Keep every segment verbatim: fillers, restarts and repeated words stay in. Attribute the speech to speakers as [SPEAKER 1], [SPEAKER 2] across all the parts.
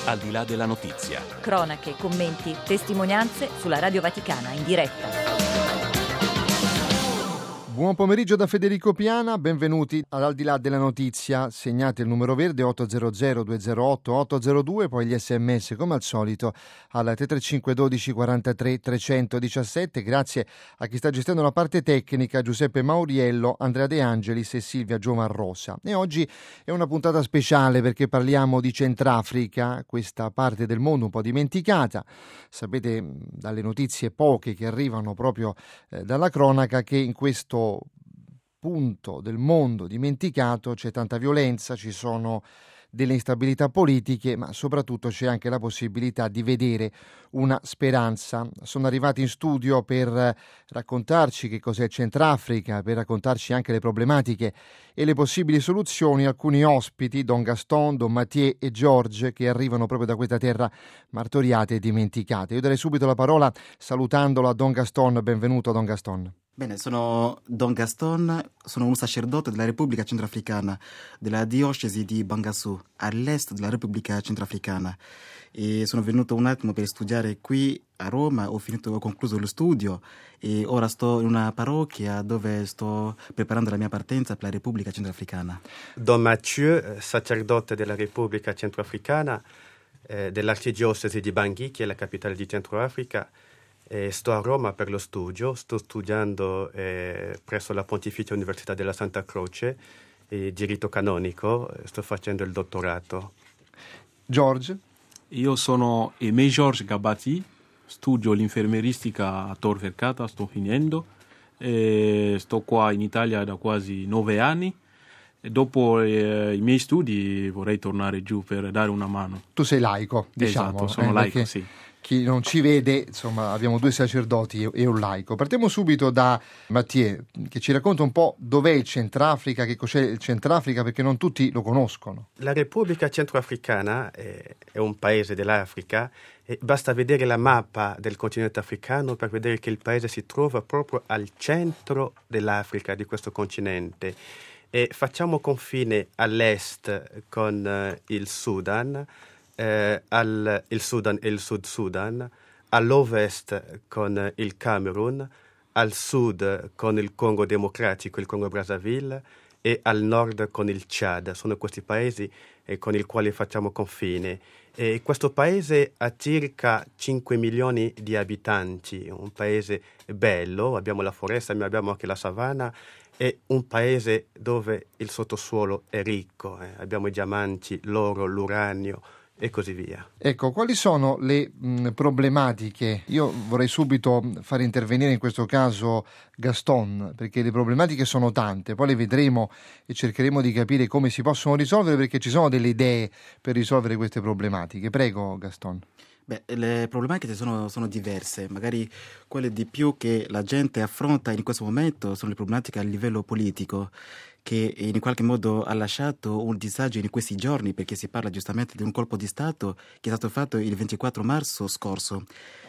[SPEAKER 1] Al di là della notizia.
[SPEAKER 2] Cronache, commenti, testimonianze sulla Radio Vaticana in diretta.
[SPEAKER 3] Buon pomeriggio da Federico Piana, benvenuti ad Al di là della notizia. Segnate il numero verde otto zero zero due zero otto otto zero due, poi gli sms come al solito al tre tre cinque uno due quarantatré trecentodiciassette. Grazie a chi sta gestendo la parte tecnica, Giuseppe Mauriello, Andrea De Angelis e Silvia Giovarrosa. E oggi è una puntata speciale perché parliamo di Centrafrica, questa parte del mondo un po' dimenticata. Sapete dalle notizie poche che arrivano proprio eh, dalla cronaca che in questo punto del mondo dimenticato c'è tanta violenza, ci sono delle instabilità politiche, ma soprattutto c'è anche la possibilità di vedere una speranza. Sono arrivati in studio per raccontarci che cos'è il Centrafrica, per raccontarci anche le problematiche e le possibili soluzioni alcuni ospiti, Don Gaston, Don Mathieu e George, che arrivano proprio da questa terra martoriata e dimenticata. Io darei subito la parola salutandolo a Don Gaston. Benvenuto Don Gaston.
[SPEAKER 4] Bene, sono Don Gaston, sono un sacerdote della Repubblica Centrafricana, della diocesi di Bangassou, all'est della Repubblica Centrafricana. E sono venuto un attimo per studiare qui a Roma, ho finito, ho concluso lo studio e ora sto in una parrocchia dove sto preparando la mia partenza per la Repubblica Centrafricana.
[SPEAKER 5] Don Mathieu, sacerdote della Repubblica Centrafricana, eh, dell'arcidiocesi di Bangui, che è la capitale di Centroafrica. Eh, sto a Roma per lo studio, sto studiando eh, presso la Pontificia Università della Santa Croce eh, diritto canonico, sto facendo il dottorato.
[SPEAKER 3] George?
[SPEAKER 6] Io sono Aimé Georges Gabati, studio l'infermieristica a Tor Vergata, sto finendo, e sto qua in Italia da quasi nove anni. E dopo eh, i miei studi vorrei tornare giù per dare una mano.
[SPEAKER 3] Tu sei laico, diciamo.
[SPEAKER 6] Esatto, sono
[SPEAKER 3] eh,
[SPEAKER 6] laico, sì.
[SPEAKER 3] Chi non ci vede, insomma, abbiamo due sacerdoti e un laico. Partiamo subito da Mathieu, che ci racconta un po' dov'è il Centrafrica, che cos'è il Centrafrica, perché non tutti lo conoscono.
[SPEAKER 5] La Repubblica Centroafricana è, è un paese dell'Africa e basta vedere la mappa del continente africano per vedere che il paese si trova proprio al centro dell'Africa, di questo continente. E facciamo confine all'est con uh, il Sudan, eh, al, il Sudan e il Sud Sudan, all'ovest con il Camerun, al sud con il Congo Democratico, il Congo Brazzaville, e al nord con il Chad. Sono questi paesi eh, con i quali facciamo confine. E questo paese ha circa cinque milioni di abitanti, un paese bello, abbiamo la foresta, ma abbiamo anche la savana. È un paese dove il sottosuolo è ricco, eh. abbiamo i diamanti, l'oro, l'uranio e così via.
[SPEAKER 3] Ecco, quali sono le mh, problematiche? Io vorrei subito fare intervenire in questo caso Gaston, perché le problematiche sono tante, poi le vedremo e cercheremo di capire come si possono risolvere, perché ci sono delle idee per risolvere queste problematiche. Prego Gaston.
[SPEAKER 4] Beh, le problematiche sono, sono diverse, magari quelle di più che la gente affronta in questo momento sono le problematiche a livello politico, che in qualche modo ha lasciato un disagio in questi giorni, perché si parla giustamente di un colpo di Stato che è stato fatto il ventiquattro marzo scorso.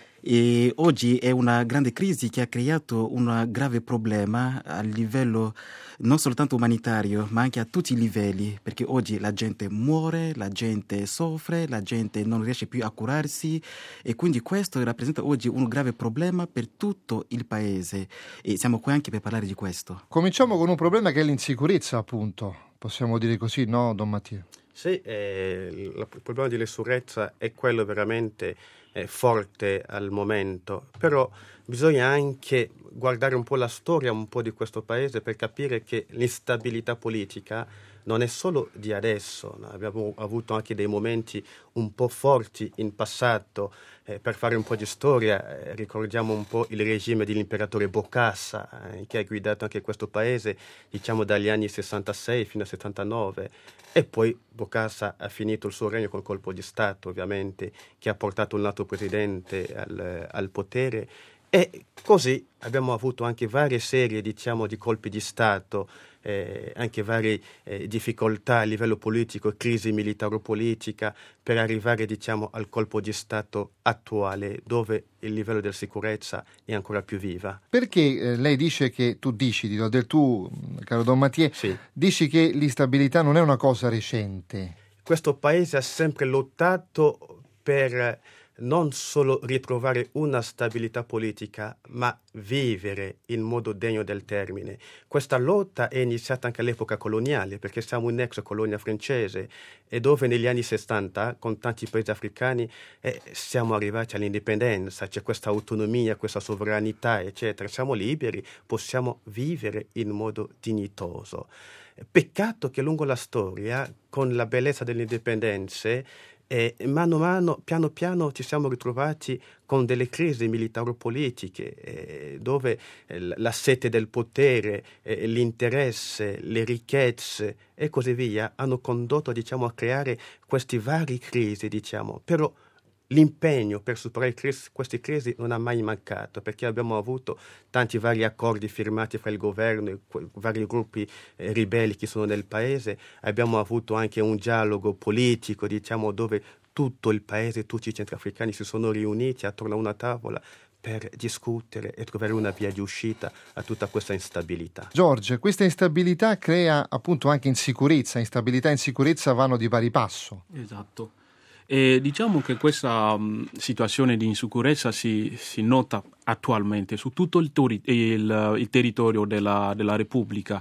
[SPEAKER 4] E oggi è una grande crisi che ha creato un grave problema a livello non soltanto umanitario, ma anche a tutti i livelli, perché oggi la gente muore, la gente soffre, la gente non riesce più a curarsi e quindi questo rappresenta oggi un grave problema per tutto il paese e siamo qui anche per parlare di questo.
[SPEAKER 3] Cominciamo con un problema che è l'insicurezza, appunto, possiamo dire così, no Don Mathieu?
[SPEAKER 5] Sì, eh, il problema dell'insicurezza è quello veramente eh, forte al momento, però bisogna anche guardare un po' la storia un po' di questo paese per capire che l'instabilità politica non è solo di adesso, no? Abbiamo avuto anche dei momenti un po' forti in passato. Eh, per fare un po' di storia, eh, ricordiamo un po' il regime dell'imperatore Bokassa, eh, che ha guidato anche questo paese, diciamo dagli anni sessantasei fino al settantanove, e poi Bokassa ha finito il suo regno col colpo di Stato, ovviamente, che ha portato un altro presidente al, al potere. E così abbiamo avuto anche varie serie, diciamo, di colpi di Stato, eh, anche varie eh, difficoltà a livello politico, crisi militaro-politica, per arrivare, diciamo, al colpo di Stato attuale, dove il livello della sicurezza è ancora più viva.
[SPEAKER 3] Perché eh, lei dice che, tu dici, del tu, caro Don Mathieu,
[SPEAKER 5] sì.
[SPEAKER 3] dici che l'instabilità non è una cosa recente?
[SPEAKER 5] questo paese ha sempre lottato per non solo ritrovare una stabilità politica, ma vivere in modo degno del termine. Questa lotta è iniziata anche all'epoca coloniale, perché siamo un'ex colonia francese e dove negli anni sessanta, con tanti paesi africani, eh, siamo arrivati all'indipendenza, c'è questa autonomia, questa sovranità, eccetera. Siamo liberi, possiamo vivere in modo dignitoso. Peccato che lungo la storia, con la bellezza delle indipendenze, E mano a mano, piano piano ci siamo ritrovati con delle crisi militaro-politiche eh, dove eh, la sete del potere, eh, l'interesse, le ricchezze e così via hanno condotto, diciamo, a creare questi vari crisi, diciamo. Però l'impegno per superare crisi, queste crisi non ha mai mancato, perché abbiamo avuto tanti vari accordi firmati fra il governo e i vari gruppi eh, ribelli che sono nel paese. Abbiamo avuto anche un dialogo politico, diciamo, dove tutto il paese, tutti i centroafricani si sono riuniti attorno a una tavola per discutere e trovare una via di uscita a tutta questa instabilità.
[SPEAKER 3] George, questa instabilità crea appunto anche insicurezza. Instabilità e insicurezza vanno di pari passo.
[SPEAKER 6] Esatto. E diciamo che questa um, situazione di insicurezza si, si nota attualmente su tutto il, tori- il, il territorio della, della Repubblica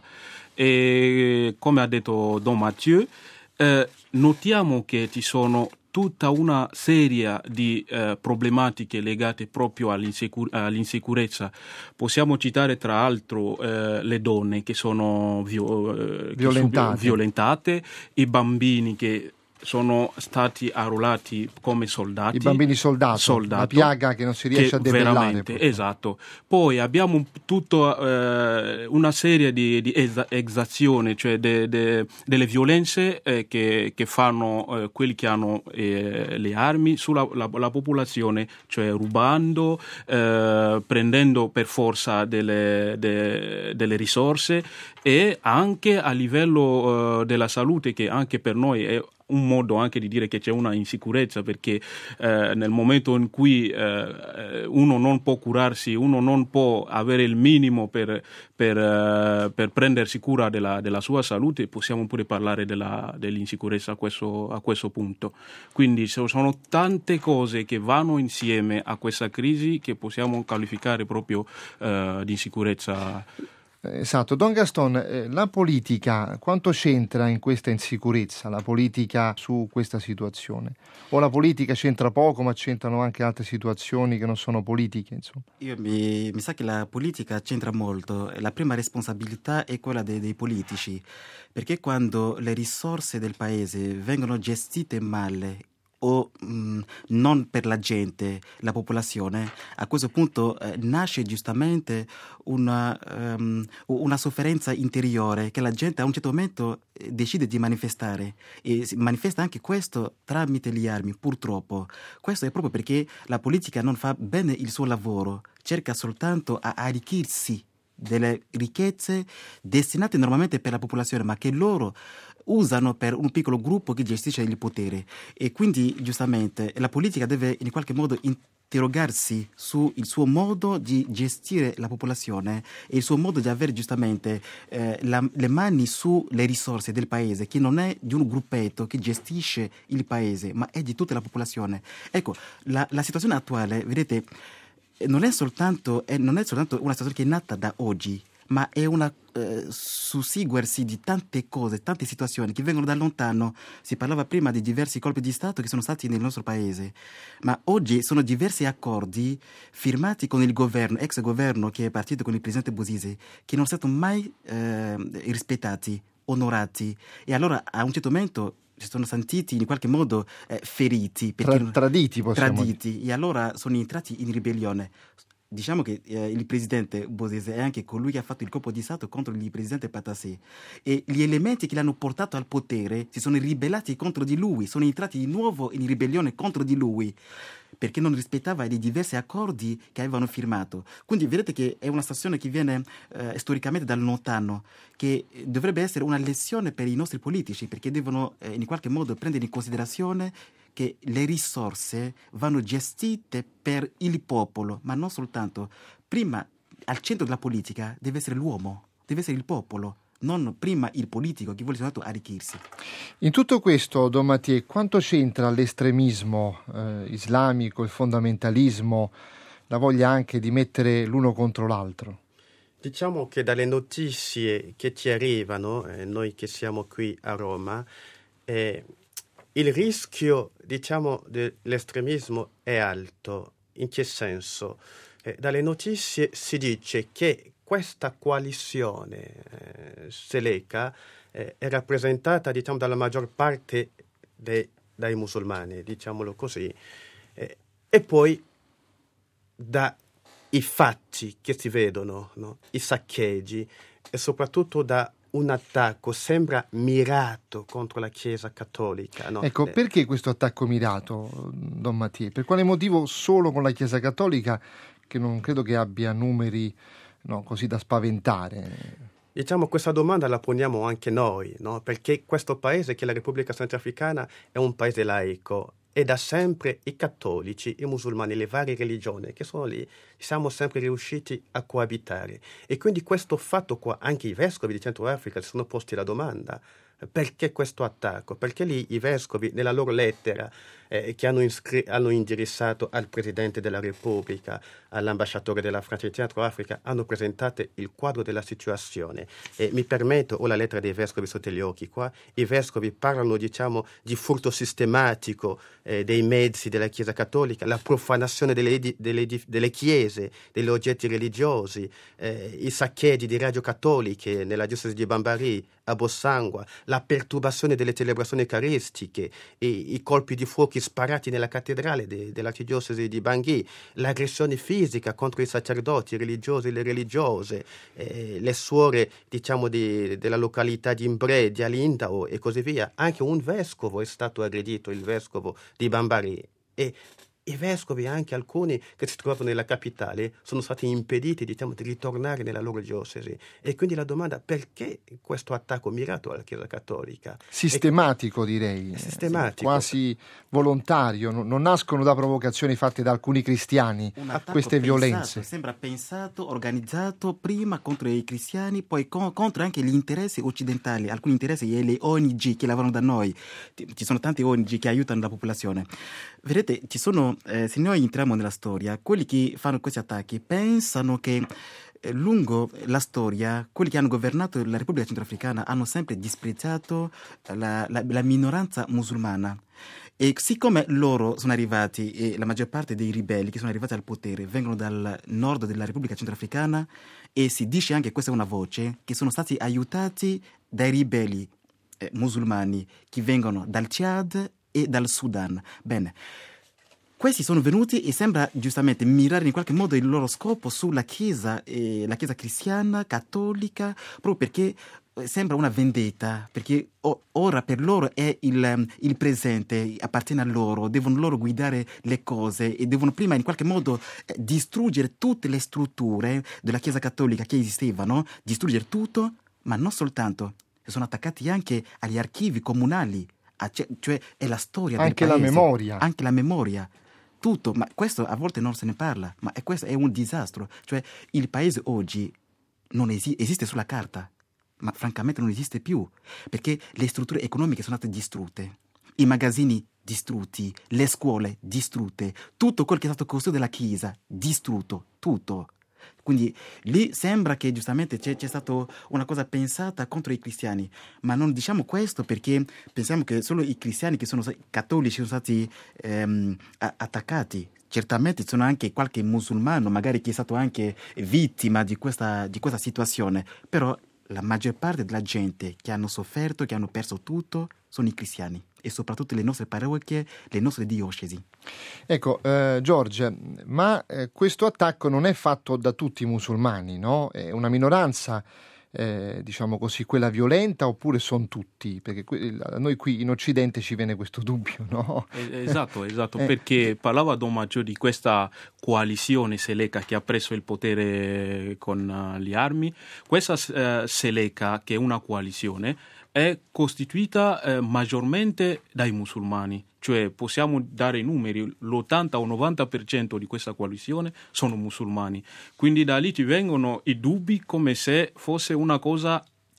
[SPEAKER 6] e come ha detto Don Mathieu eh, notiamo che ci sono tutta una serie di eh, problematiche legate proprio all'insicur- all'insicurezza. Possiamo citare tra l'altro eh, le donne che sono vio- eh,
[SPEAKER 3] violentate.
[SPEAKER 6] Che sub- violentate, i bambini che sono stati arruolati come soldati.
[SPEAKER 3] I bambini soldato,
[SPEAKER 6] soldato
[SPEAKER 3] la piaga che non si riesce
[SPEAKER 6] che
[SPEAKER 3] a debellare.
[SPEAKER 6] Veramente, esatto. Poi abbiamo tutta eh, una serie di, di esazioni, cioè de, de, delle violenze eh, che, che fanno eh, quelli che hanno eh, le armi sulla la, la popolazione, cioè rubando, eh, prendendo per forza delle, de, delle risorse e anche a livello eh, della salute, che anche per noi è un modo anche di dire che c'è una insicurezza, perché eh, nel momento in cui eh, uno non può curarsi, uno non può avere il minimo per, per, eh, per prendersi cura della, della sua salute, possiamo pure parlare della, dell'insicurezza a questo, a questo punto. Quindi sono tante cose che vanno insieme a questa crisi che possiamo qualificare proprio eh, di insicurezza.
[SPEAKER 3] Esatto. Don Gaston, eh, la politica quanto c'entra in questa insicurezza, la politica su questa situazione? O la politica c'entra poco, ma c'entrano anche altre situazioni che non sono politiche, insomma?
[SPEAKER 4] Io mi, mi sa che la politica c'entra molto. La prima responsabilità è quella dei, dei politici, perché quando le risorse del paese vengono gestite male o mh, non per la gente, la popolazione, a questo punto eh, nasce giustamente una, um, una sofferenza interiore che la gente a un certo momento eh, decide di manifestare, e si manifesta anche questo tramite le armi, purtroppo. Questo è proprio perché la politica non fa bene il suo lavoro, cerca soltanto a arricchirsi delle ricchezze destinate normalmente per la popolazione, ma che loro usano per un piccolo gruppo che gestisce il potere. E quindi giustamente la politica deve in qualche modo interrogarsi sul suo modo di gestire la popolazione e il suo modo di avere giustamente eh, la, le mani sulle risorse del paese, che non è di un gruppetto che gestisce il paese, ma è di tutta la popolazione. Ecco, la, la situazione attuale, vedete, non è soltanto, è, non è soltanto una situazione che è nata da oggi, ma è una eh, susseguirsi di tante cose, tante situazioni che vengono da lontano. Si parlava prima di diversi colpi di Stato che sono stati nel nostro paese, ma oggi sono diversi accordi firmati con il governo, ex governo che è partito con il presidente Bozizé, che non sono stati mai eh, rispettati, onorati, e allora a un certo momento si sono sentiti in qualche modo eh, feriti, perché,
[SPEAKER 3] Tra, traditi possiamo
[SPEAKER 4] traditi dire. E allora sono entrati in ribellione. Diciamo che eh, il presidente Bozizé è anche colui che ha fatto il colpo di Stato contro il presidente Patassé, e gli elementi che l'hanno portato al potere si sono ribellati contro di lui, sono entrati di nuovo in ribellione contro di lui, perché non rispettava i diversi accordi che avevano firmato. Quindi vedete che è una situazione che viene eh, storicamente dal lontano, che dovrebbe essere una lezione per i nostri politici, perché devono eh, in qualche modo prendere in considerazione che le risorse vanno gestite per il popolo, ma non soltanto. Prima, al centro della politica deve essere l'uomo, deve essere il popolo, non prima il politico che vuole soltanto arricchirsi.
[SPEAKER 3] In tutto questo, Don Mathieu, quanto c'entra l'estremismo eh, islamico, il fondamentalismo, la voglia anche di mettere l'uno contro l'altro?
[SPEAKER 5] Diciamo che dalle notizie che ci arrivano, eh, noi che siamo qui a Roma, eh, il rischio, diciamo, dell'estremismo è alto. In che senso? Eh, dalle notizie si dice che questa coalizione eh, Seleka eh, è rappresentata, diciamo, dalla maggior parte dei, dai musulmani, diciamolo così, eh, e poi dai fatti che si vedono, no? I saccheggi, e soprattutto da un attacco sembra mirato contro la Chiesa cattolica. No?
[SPEAKER 3] Ecco, perché questo attacco mirato, Don Mathieu? Per quale motivo solo con la Chiesa cattolica, che non credo che abbia numeri, no, così da spaventare?
[SPEAKER 5] Diciamo, questa domanda la poniamo anche noi, no? Perché questo paese, che è la Repubblica Centrafricana, è un paese laico e da sempre i cattolici, i musulmani, le varie religioni che sono lì, siamo sempre riusciti a coabitare. E quindi questo fatto qua, anche i vescovi di Centro Africa si sono posti la domanda: perché questo attacco? Perché lì i vescovi, nella loro lettera eh, che hanno, inscri- hanno indirizzato al Presidente della Repubblica, all'ambasciatore della Francia in Centro Africa, hanno presentato il quadro della situazione. E mi permetto, ho la lettera dei vescovi sotto gli occhi qua, i vescovi parlano, diciamo, di furto sistematico eh, dei mezzi della Chiesa cattolica, la profanazione delle, edi- delle, edi- delle chiese, degli oggetti religiosi, eh, i saccheggi di radio cattoliche nella diocesi di Bambari, a Bossangua, la perturbazione delle celebrazioni eucaristiche, e i colpi di fuoco sparati nella cattedrale de, dell'arcidiocesi di Bangui, l'aggressione fisica contro i sacerdoti, i religiosi e le religiose, eh, le suore, diciamo, di, della località di Imbre, di Alindao e così via. Anche un vescovo è stato aggredito, il vescovo di Bambari, e i vescovi, anche alcuni che si trovano nella capitale, sono stati impediti, diciamo, di ritornare nella loro diocesi. E quindi la domanda: perché questo attacco mirato alla Chiesa cattolica?
[SPEAKER 3] Sistematico, direi.
[SPEAKER 5] Sistematico.
[SPEAKER 3] Quasi volontario. Non nascono da provocazioni fatte da alcuni cristiani, queste violenze.
[SPEAKER 4] Pensato, sembra pensato, organizzato prima contro i cristiani, poi co- contro anche gli interessi occidentali, alcuni interessi e le O N G che lavorano da noi. Ci sono tante O N G che aiutano la popolazione. Vedete, ci sono, eh, se noi entriamo nella storia, quelli che fanno questi attacchi pensano che eh, lungo la storia quelli che hanno governato la Repubblica Centrafricana hanno sempre disprezzato la, la, la minoranza musulmana. E siccome loro sono arrivati, e la maggior parte dei ribelli che sono arrivati al potere vengono dal nord della Repubblica Centrafricana, e si dice anche, questa è una voce, che sono stati aiutati dai ribelli eh, musulmani che vengono dal Chad e dal Sudan. Bene, questi sono venuti e sembra giustamente mirare in qualche modo il loro scopo sulla Chiesa, eh, la Chiesa cristiana, cattolica, proprio perché sembra una vendetta, perché ora per loro è il, il presente, appartiene a loro, devono loro guidare le cose e devono prima in qualche modo distruggere tutte le strutture della Chiesa cattolica che esistevano, distruggere tutto, ma non soltanto, sono attaccati anche agli archivi comunali, cioè è la storia
[SPEAKER 3] anche
[SPEAKER 4] del paese,
[SPEAKER 3] la memoria,
[SPEAKER 4] anche la memoria, tutto. Ma questo a volte non se ne parla, ma è, questo è un disastro. Cioè il paese oggi non esi- esiste sulla carta, ma francamente non esiste più, perché le strutture economiche sono state distrutte, i magazzini distrutti, le scuole distrutte, tutto quello che è stato costruito della Chiesa distrutto, tutto. Quindi lì sembra che giustamente c'è, c'è stata una cosa pensata contro i cristiani, ma non diciamo questo perché pensiamo che solo i cristiani che sono cattolici sono stati ehm, attaccati. Certamente ci sono anche qualche musulmano magari che è stato anche vittima di questa, di questa situazione, però la maggior parte della gente che hanno sofferto, che hanno perso tutto, sono i cristiani, e soprattutto le nostre parrocchie, le nostre diocesi.
[SPEAKER 3] Ecco, eh, George, ma eh, questo attacco non è fatto da tutti i musulmani, no? È una minoranza, eh, diciamo così, quella violenta, oppure sono tutti? Perché que- a noi qui in Occidente ci viene questo dubbio, no?
[SPEAKER 6] Esatto, esatto,
[SPEAKER 3] eh.
[SPEAKER 6] perché parlava Don Mathieu di questa coalizione Seleka che ha preso il potere con uh, le armi. Questa uh, Seleka, che è una coalizione, è costituita eh, maggiormente dai musulmani, cioè possiamo dare i numeri, l'ottanta o novanta per cento di questa coalizione sono musulmani, quindi da lì ti vengono i dubbi come se fosse una cosa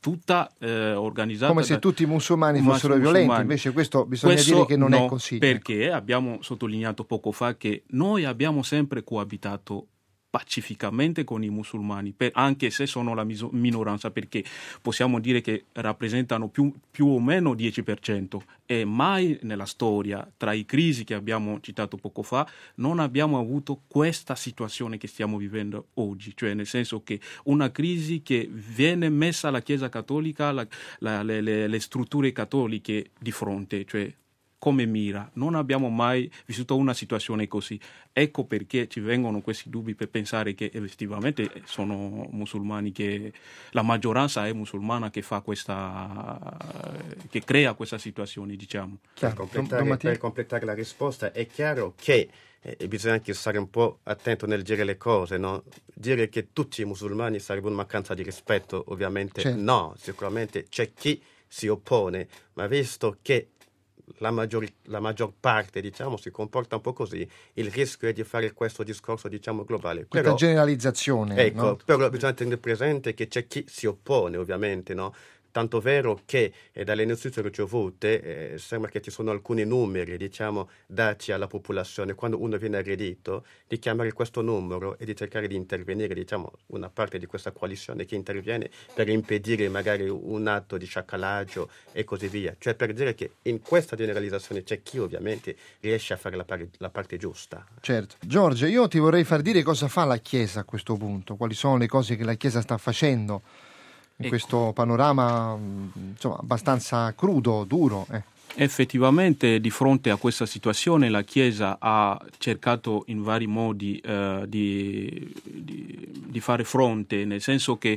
[SPEAKER 6] tutta eh, organizzata
[SPEAKER 3] come se
[SPEAKER 6] da,
[SPEAKER 3] tutti i musulmani fossero
[SPEAKER 6] musulmani.
[SPEAKER 3] violenti, invece questo bisogna
[SPEAKER 6] questo
[SPEAKER 3] dire che non
[SPEAKER 6] no,
[SPEAKER 3] è così.
[SPEAKER 6] Perché abbiamo sottolineato poco fa che noi abbiamo sempre coabitato pacificamente con i musulmani, per, anche se sono la miso- minoranza, perché possiamo dire che rappresentano più, più o meno dieci per cento, e mai nella storia, tra i crisi che abbiamo citato poco fa, non abbiamo avuto questa situazione che stiamo vivendo oggi, cioè nel senso che una crisi che viene messa alla Chiesa Cattolica, la, la, le, le, le strutture cattoliche di fronte, cioè come mira. Non abbiamo mai vissuto una situazione così. Ecco perché ci vengono questi dubbi per pensare che effettivamente sono musulmani, che la maggioranza è musulmana che fa questa, che crea questa situazione, diciamo.
[SPEAKER 5] Per completare, per completare la risposta, è chiaro che eh, bisogna anche stare un po' attento nel dire le cose, no? Dire che tutti i musulmani sarebbe una mancanza di rispetto, ovviamente certo. No, sicuramente c'è chi si oppone, ma visto che La maggior, la maggior parte, diciamo, si comporta un po' così, il rischio è di fare questo discorso, diciamo, globale.
[SPEAKER 3] Questa
[SPEAKER 5] però,
[SPEAKER 3] generalizzazione.
[SPEAKER 5] Ecco,
[SPEAKER 3] no?
[SPEAKER 5] Però bisogna tenere presente che c'è chi si oppone, ovviamente, no? Tanto vero che eh, dalle notizie ricevute eh, sembra che ci sono alcuni numeri, diciamo, dati alla popolazione quando uno viene aggredito, di chiamare questo numero e di cercare di intervenire, diciamo, una parte di questa coalizione che interviene per impedire magari un atto di sciacallaggio e così via. Cioè per dire che in questa generalizzazione c'è chi ovviamente riesce a fare la, pari, la parte giusta.
[SPEAKER 3] Certo. Giorgio, io ti vorrei far dire cosa fa la Chiesa a questo punto, quali sono le cose che la Chiesa sta facendo in ecco. questo panorama insomma abbastanza crudo, duro. Eh.
[SPEAKER 6] Effettivamente di fronte a questa situazione la Chiesa ha cercato in vari modi eh, di, di, di fare fronte, nel senso che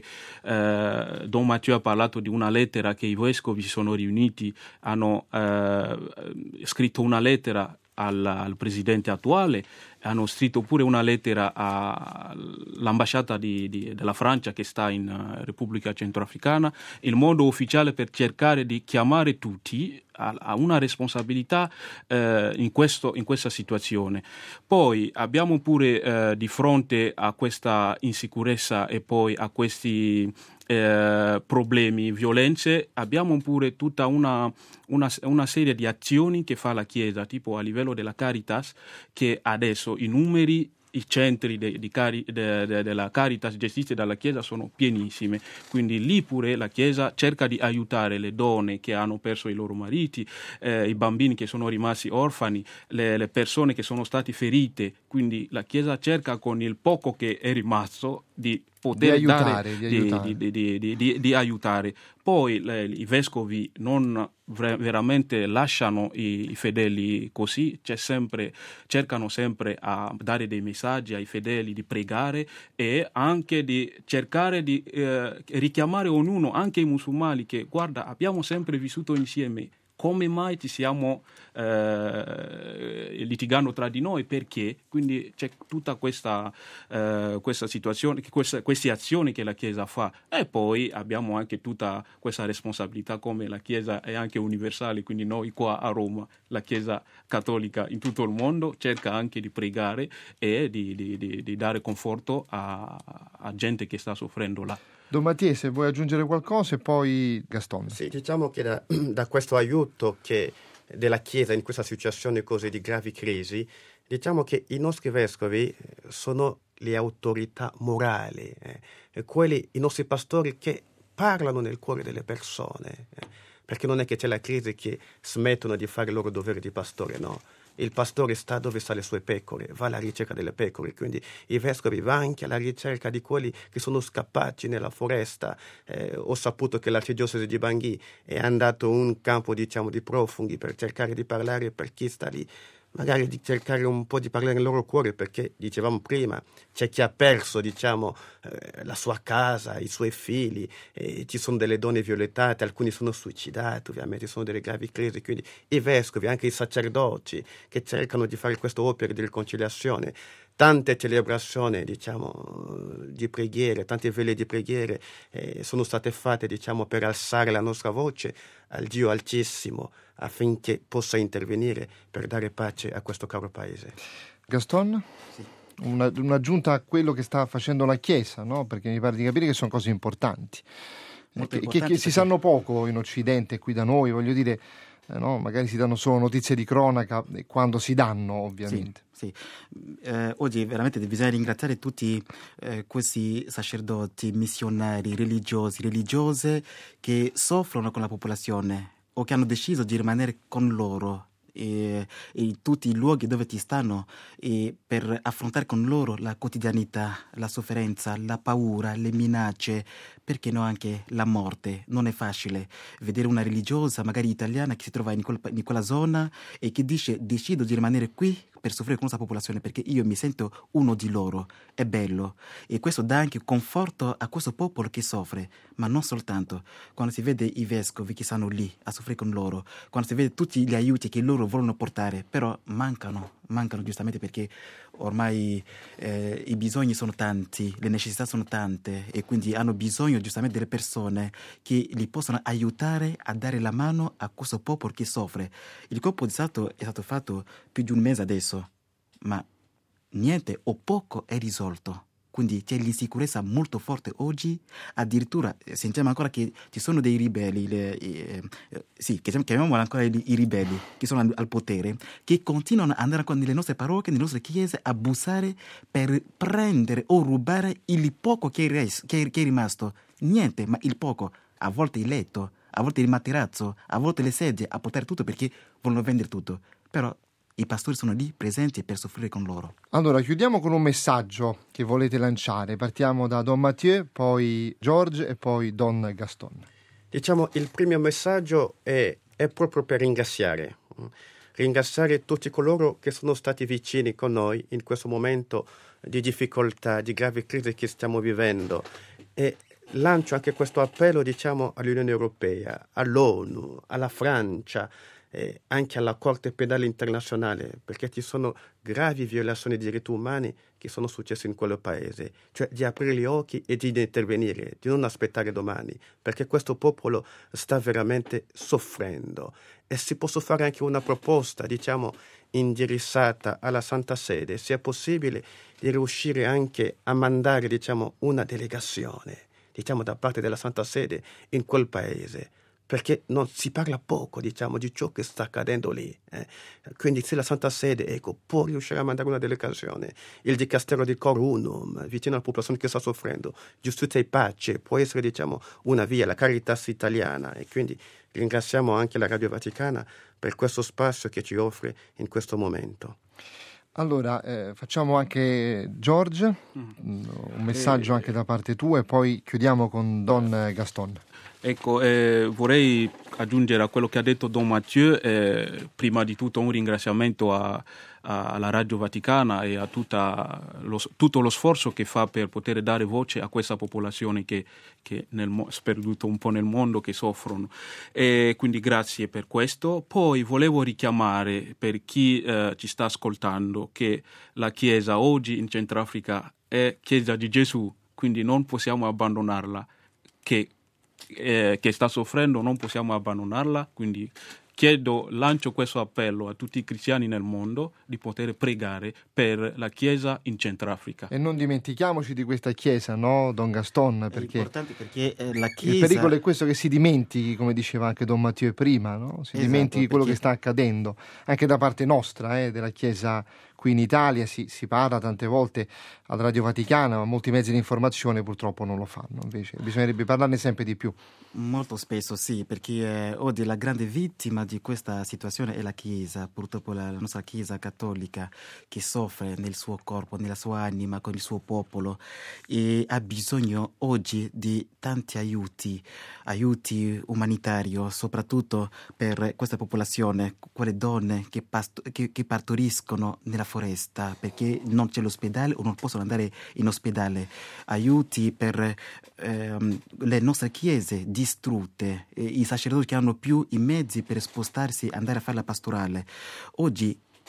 [SPEAKER 6] eh, Don Matteo ha parlato di una lettera che i vescovi si sono riuniti, hanno eh, scritto una lettera al, al presidente attuale, hanno scritto pure una lettera all'ambasciata di, di, della Francia che sta in uh, Repubblica Centroafricana, il modo ufficiale per cercare di chiamare tutti a, a una responsabilità eh, in, questo, in questa situazione. Poi abbiamo pure eh, di fronte a questa insicurezza e poi a questi eh, problemi, violenze, abbiamo pure tutta una, una, una serie di azioni che fa la Chiesa, tipo a livello della Caritas, che adesso i numeri, i centri de, di cari, de, de, della Caritas gestiti dalla Chiesa sono pienissime, quindi lì pure la Chiesa cerca di aiutare le donne che hanno perso i loro mariti, eh, i bambini che sono rimasti orfani, le, le persone che sono state ferite, quindi la Chiesa cerca con il poco che è rimasto di poter
[SPEAKER 3] di aiutare,
[SPEAKER 6] dare,
[SPEAKER 3] di, aiutare.
[SPEAKER 6] Di, di, di, di, di aiutare. Poi le, i vescovi non vre, veramente lasciano i, i fedeli così, c'è sempre, cercano sempre a dare dei messaggi ai fedeli di pregare e anche di cercare di eh, richiamare ognuno, anche i musulmani, che guarda, abbiamo sempre vissuto insieme. Come mai ci stiamo eh, litigando tra di noi? Perché? Quindi c'è tutta questa, eh, questa situazione, questa, queste azioni che la Chiesa fa, e poi abbiamo anche tutta questa responsabilità, come la Chiesa è anche universale, quindi noi qua a Roma, la Chiesa cattolica in tutto il mondo cerca anche di pregare e di, di, di, di dare conforto a, a gente che sta soffrendo là.
[SPEAKER 3] Don Mattia, se vuoi aggiungere qualcosa e poi Gaston.
[SPEAKER 5] Sì, diciamo che da, da questo aiuto che della Chiesa in questa situazione così di gravi crisi, diciamo che i nostri vescovi sono le autorità morali, eh, quelli, i nostri pastori che parlano nel cuore delle persone, eh, perché non è che c'è la crisi che smettono di fare il loro dovere di pastore, no. Il pastore sta dove sta le sue pecore, va alla ricerca delle pecore, quindi i vescovi vanno anche alla ricerca di quelli che sono scappati nella foresta. Eh, ho saputo che l'arcidiocesi di Bangui è andato in un campo, diciamo, di profughi per cercare di parlare per chi sta lì, magari di cercare un po' di parlare nel loro cuore, perché dicevamo prima c'è chi ha perso, diciamo, eh, la sua casa, i suoi figli, eh, ci sono delle donne violentate, alcuni sono suicidati, ovviamente sono delle gravi crisi, quindi i vescovi, anche i sacerdoti che cercano di fare queste opere di riconciliazione. Tante celebrazioni, diciamo, di preghiere, tante vele di preghiere eh, sono state fatte, diciamo, per alzare la nostra voce al Dio Altissimo affinché possa intervenire per dare pace a questo caro paese.
[SPEAKER 3] Gaston? Sì. Una, un'aggiunta a quello che sta facendo la Chiesa, no? Perché mi pare di capire che sono cose importanti. che, che, che si sanno poco in Occidente, qui da noi, voglio dire, eh, no? Magari si danno solo notizie di cronaca quando si danno, ovviamente.
[SPEAKER 4] Sì, sì. Eh, oggi veramente bisogna ringraziare tutti eh, questi sacerdoti, missionari, religiosi, religiose che soffrono con la popolazione o che hanno deciso di rimanere con loro e in tutti i luoghi dove ti stanno e per affrontare con loro la quotidianità, la sofferenza, la paura, le minacce, perché no anche la morte. Non è facile vedere una religiosa, magari italiana, che si trova in, quel, in quella zona e che dice decido di rimanere qui per soffrire con questa popolazione perché io mi sento uno di loro. È bello e questo dà anche conforto a questo popolo che soffre, ma non soltanto. Quando si vede i vescovi che stanno lì a soffrire con loro, quando si vede tutti gli aiuti che loro vogliono portare, però mancano, mancano giustamente perché ormai eh, i bisogni sono tanti, le necessità sono tante e quindi hanno bisogno giustamente delle persone che li possono aiutare a dare la mano a questo popolo che soffre. Il colpo di Stato è stato fatto più di un mese adesso, ma niente o poco è risolto. Quindi c'è l'insicurezza molto forte oggi, addirittura sentiamo ancora che ci sono dei ribelli, le, eh, eh, sì, chiamiamoli ancora i, i ribelli che sono al, al potere, che continuano ad andare ancora nelle nostre parrocchie, nelle nostre chiese, a bussare per prendere o rubare il poco che è, res, che è, che è rimasto. Niente, ma il poco, a volte il letto, a volte il materasso, a volte le sedie, a poter tutto perché vogliono vendere tutto. Però i pastori sono lì presenti per soffrire con loro.
[SPEAKER 3] Allora, chiudiamo con un messaggio che volete lanciare. Partiamo da Don Mathieu, poi George e poi Don Gaston.
[SPEAKER 5] Diciamo, il primo messaggio è, è proprio per ringraziare. Ringraziare tutti coloro che sono stati vicini con noi in questo momento di difficoltà, di grave crisi che stiamo vivendo. E lancio anche questo appello, diciamo, all'Unione Europea, all'ONU, alla Francia, Eh, anche alla Corte Penale Internazionale, perché ci sono gravi violazioni dei diritti umani che sono successe in quel paese, cioè di aprire gli occhi e di intervenire, di non aspettare domani, perché questo popolo sta veramente soffrendo. E si può fare anche una proposta, diciamo, indirizzata alla Santa Sede, se è possibile, di riuscire anche a mandare, diciamo, una delegazione, diciamo, da parte della Santa Sede in quel paese, perché non si parla poco, diciamo, di ciò che sta accadendo lì. Eh. Quindi se la Santa Sede, ecco, può riuscire a mandare una delegazione, il Dicastero di Cor Unum, vicino alla popolazione che sta soffrendo, giustizia e pace, può essere, diciamo, una via, la Caritas italiana. E quindi ringraziamo anche la Radio Vaticana per questo spazio che ci offre in questo momento.
[SPEAKER 3] Allora, eh, facciamo anche George, un messaggio anche da parte tua e poi chiudiamo con Don Gaston.
[SPEAKER 6] Ecco, eh, vorrei aggiungere a quello che ha detto Don Mathieu, eh, prima di tutto un ringraziamento a, a, alla Radio Vaticana e a tutta lo, tutto lo sforzo che fa per poter dare voce a questa popolazione che, che nel, sperduto un po' nel mondo, che soffrono. E quindi grazie per questo. Poi volevo richiamare per chi eh, ci sta ascoltando che la Chiesa oggi in Centrafrica è Chiesa di Gesù, quindi non possiamo abbandonarla, che Eh, che sta soffrendo non possiamo abbandonarla, quindi chiedo, lancio questo appello a tutti i cristiani nel mondo di poter pregare per la Chiesa in Centrafrica.
[SPEAKER 3] E non dimentichiamoci di questa Chiesa, no, Don Gaston? Perché
[SPEAKER 4] è importante perché eh, la Chiesa...
[SPEAKER 3] Il pericolo è questo, che si dimentichi, come diceva anche Don Matteo prima, no? Si
[SPEAKER 4] esatto,
[SPEAKER 3] dimentichi quello
[SPEAKER 4] perché...
[SPEAKER 3] che sta accadendo, anche da parte nostra, eh, della Chiesa qui in Italia. Si, si parla tante volte alla Radio Vaticana, ma molti mezzi di informazione purtroppo non lo fanno, invece bisognerebbe parlarne sempre di più.
[SPEAKER 4] Molto spesso sì, perché eh, oggi la grande vittima di questa situazione è la Chiesa, purtroppo la, la nostra Chiesa cattolica, che soffre nel suo corpo, nella sua anima, con il suo popolo, e ha bisogno oggi di tanti aiuti, aiuti umanitari, soprattutto per questa popolazione, quelle donne che, pasto, che, che partoriscono nella foresta perché non c'è l'ospedale o non possono andare in ospedale, aiuti per ehm, le nostre chiese distrutte, eh, i sacerdoti che hanno più i mezzi per spostarsi, andare a fare la pastorale. Oggi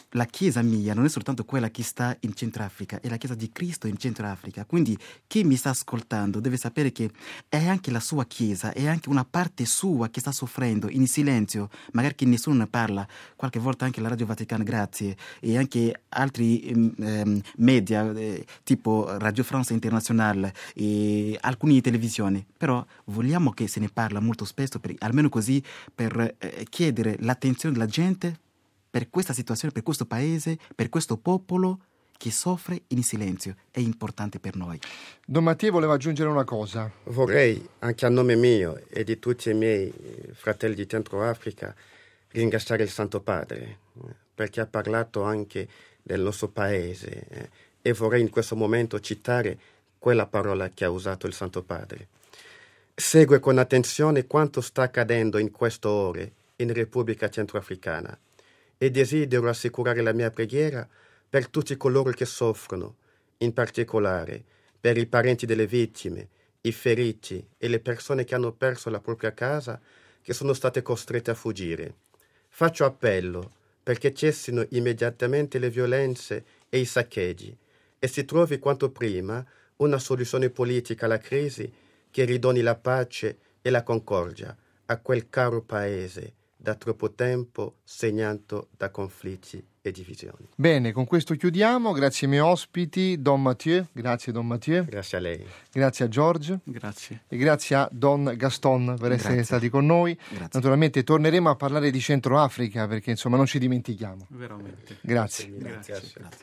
[SPEAKER 4] la Chiesa mia non è soltanto quella che sta in Centroafrica, è la Chiesa di Cristo in Centroafrica. Quindi chi mi sta ascoltando deve sapere che è anche la sua Chiesa, è anche una parte sua che sta soffrendo in silenzio, magari che nessuno ne parla. Qualche volta anche la Radio Vaticana, grazie, e anche altri ehm, media eh, tipo Radio France Internationale e alcune televisioni. Però vogliamo che se ne parla molto spesso, per, almeno così per eh, chiedere l'attenzione della gente per questa situazione, per questo paese, per questo popolo che soffre in silenzio. È importante per noi.
[SPEAKER 3] Don Mattia voleva aggiungere una cosa.
[SPEAKER 5] Vorrei, anche a nome mio e di tutti i miei fratelli di Centroafrica, ringraziare il Santo Padre, perché ha parlato anche del nostro paese, eh, e vorrei in questo momento citare quella parola che ha usato il Santo Padre. Segue con attenzione quanto sta accadendo in queste ore in Repubblica Centroafricana e desidero assicurare la mia preghiera per tutti coloro che soffrono, in particolare per i parenti delle vittime, i feriti e le persone che hanno perso la propria casa, che sono state costrette a fuggire. Faccio appello perché cessino immediatamente le violenze e i saccheggi e si trovi quanto prima una soluzione politica alla crisi che ridoni la pace e la concordia a quel caro paese da troppo tempo segnato da conflitti e divisioni.
[SPEAKER 3] Bene, con questo chiudiamo. Grazie ai miei ospiti, Don Mathieu. Grazie Don Mathieu.
[SPEAKER 5] Grazie a lei.
[SPEAKER 3] Grazie a George.
[SPEAKER 6] Grazie.
[SPEAKER 3] E grazie a Don Gaston per essere
[SPEAKER 4] Grazie.
[SPEAKER 3] stati con noi.
[SPEAKER 4] Grazie.
[SPEAKER 3] Naturalmente torneremo a parlare di Centroafrica perché insomma non ci dimentichiamo.
[SPEAKER 6] Veramente.
[SPEAKER 3] Grazie.
[SPEAKER 5] Grazie.
[SPEAKER 6] Grazie.
[SPEAKER 4] Grazie.